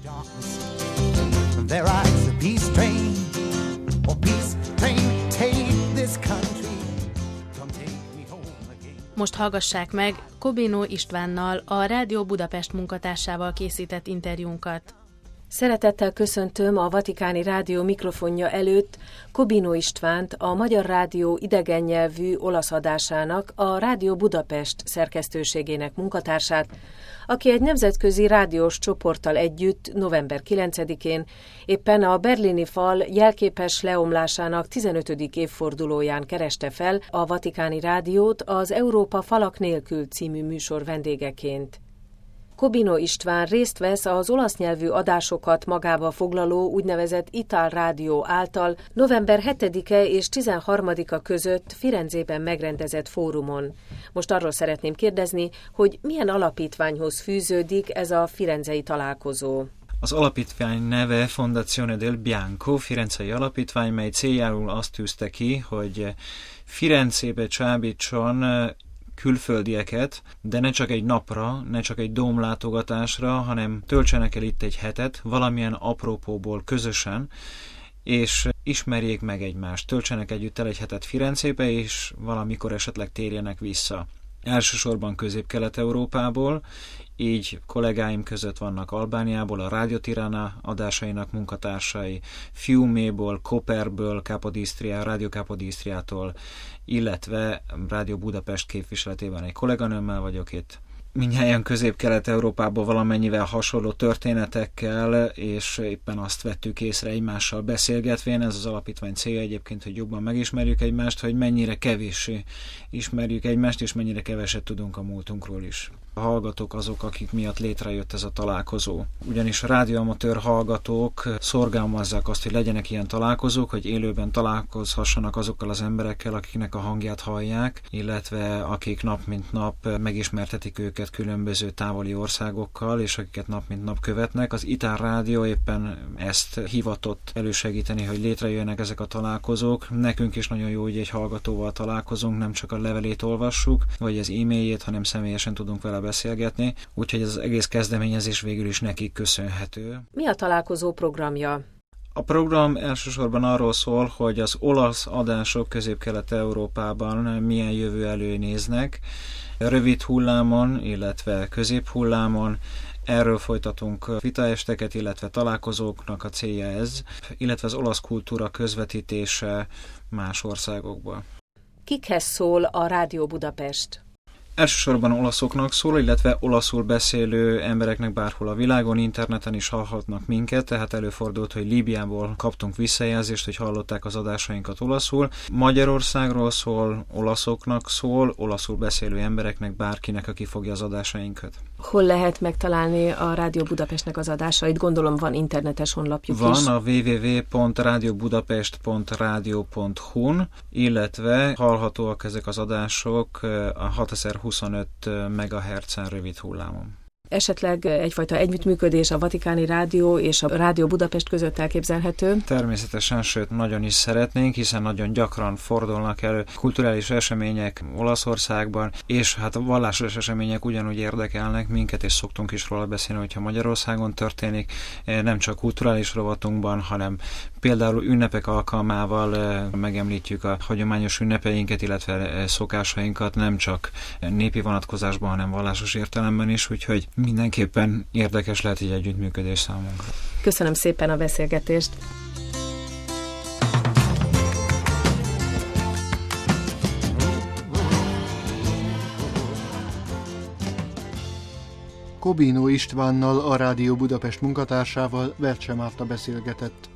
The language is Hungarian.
There rides a peace train, oh peace train, take this country, come take me home again. Most hallgassák meg Kobino Istvánnal, a Rádió Budapest munkatársával készített interjúnkat. Szeretettel köszöntöm a Vatikáni Rádió mikrofonja előtt Kobino Istvánt, a Magyar Rádió idegennyelvű olasz adásának, a Rádió Budapest szerkesztőségének munkatársát, aki egy nemzetközi rádiós csoporttal együtt november 9-én éppen a berlini fal jelképes leomlásának 15. évfordulóján kereste fel a Vatikáni Rádiót az Európa falak nélkül című műsor vendégeként. Kobino István részt vesz az olasz nyelvű adásokat magába foglaló úgynevezett Ital Rádió által november 7-e és 13-a között Firenzében megrendezett fórumon. Most arról szeretném kérdezni, hogy milyen alapítványhoz fűződik ez a firenzei találkozó. Az alapítvány neve Fondazione del Bianco, firenzei alapítvány, mely céljául azt tűzte ki, hogy Firenzébe csábítson külföldieket, de ne csak egy napra, ne csak egy dómlátogatásra, hanem töltsenek el itt egy hetet, valamilyen apropóból közösen, és ismerjék meg egymást. Töltsenek együtt el egy hetet Firenzébe, és valamikor esetleg térjenek vissza. Elsősorban Közép-Kelet-Európából, így kollégáim között vannak Albániából, a Rádió Tirana adásainak munkatársai, Fiuméból, Koperből, Rádió Capodistria-tól, illetve Rádió Budapest képviseletében egy kolléganőmmel vagyok itt. Mindnyájan Közép-Kelet-Európából valamennyivel hasonló történetekkel, és éppen azt vettük észre egymással beszélgetvén, ez az alapítvány célja egyébként, hogy jobban megismerjük egymást, hogy mennyire kevéssé ismerjük egymást, és mennyire keveset tudunk a múltunkról is. A hallgatók azok, akik miatt létrejött ez a találkozó. Ugyanis a rádióamatőr hallgatók szorgalmazzák azt, hogy legyenek ilyen találkozók, hogy élőben találkozhassanak azokkal az emberekkel, akiknek a hangját hallják, illetve akik nap mint nap megismertetik őket különböző távoli országokkal, és akiket nap mint nap követnek. Az Ital Rádió éppen ezt hivatott elősegíteni, hogy létrejöjjenek ezek a találkozók. Nekünk is nagyon jó, hogy egy hallgatóval találkozunk, nem csak a levelét olvassuk, vagy az e-mailjét, hanem személyesen tudunk vele beszélgetni, úgyhogy ez az egész kezdeményezés végül is nekik köszönhető. Mi a találkozó programja? A program elsősorban arról szól, hogy az olasz adások Közép-Kelet-Európában milyen jövő elő néznek, rövid hullámon, illetve középhullámon. Erről folytatunk vitaesteket, illetve találkozóknak a célja ez, illetve az olasz kultúra közvetítése más országokba. Kikhez szól a Rádió Budapest? Elsősorban olaszoknak szól, illetve olaszul beszélő embereknek bárhol a világon, interneten is hallhatnak minket, tehát előfordult, hogy Líbiából kaptunk visszajelzést, hogy hallották az adásainkat olaszul. Magyarországról szól, olaszoknak szól, olaszul beszélő embereknek, bárkinek, aki fogja az adásainkat. Hol lehet megtalálni a Rádió Budapestnek az adásait? Gondolom van internetes honlapjuk is. Van a www.radiobudapest.radio.hu-n, illetve hallhatóak ezek az adások a 6025 MHz-en rövid hullámon. Esetleg egyfajta együttműködés a Vatikáni Rádió és a Rádió Budapest között elképzelhető? Természetesen, sőt nagyon is szeretnénk, hiszen nagyon gyakran fordulnak elő kulturális események Olaszországban, és hát a vallásos események ugyanúgy érdekelnek minket, és szoktunk is róla beszélni, hogyha Magyarországon történik, nem csak kulturális rovatunkban, hanem például ünnepek alkalmával megemlítjük a hagyományos ünnepeinket, illetve szokásainkat, nem csak népi vonatkozásban, hanem vallásos értelemben is, úgyhogy mindenképpen érdekes lehet egy együttműködés számunkra. Köszönöm szépen a beszélgetést! Kobino Istvánnal, a Rádió Budapest munkatársával Vercse Márta beszélgetett.